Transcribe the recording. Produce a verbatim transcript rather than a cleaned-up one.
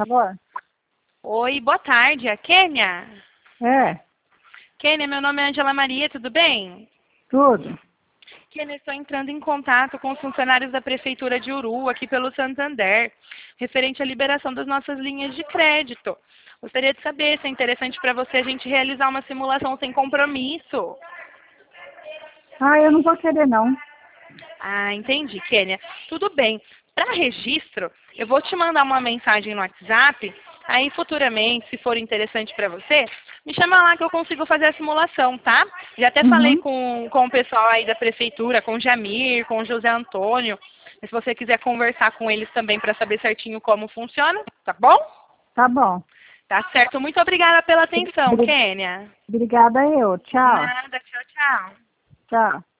Alô? Oi, boa tarde, é a Kênia? É, Kênia, meu nome é Angela Maria, tudo bem? tudo. Kênia, estou entrando em contato com os funcionários da Prefeitura de Uru, aqui pelo Santander, referente à liberação das nossas linhas de crédito. Gostaria de saber se é interessante para você a gente realizar uma simulação sem compromisso. Ah, eu não vou querer, não. Ah, entendi, Kênia. Tudo bem. Para registro, eu vou te mandar uma mensagem no WhatsApp. Aí, futuramente, se for interessante para você, me chama lá que eu consigo fazer a simulação, tá? Já até falei Uhum. com, com o pessoal aí da prefeitura, com o Jamir, com o José Antônio. Se você quiser conversar com eles também para saber certinho como funciona, tá bom? Tá bom. Tá certo. Muito obrigada pela atenção, Obri- Kênia. Obrigada eu. Tchau. Nada. Tchau, tchau. Tchau.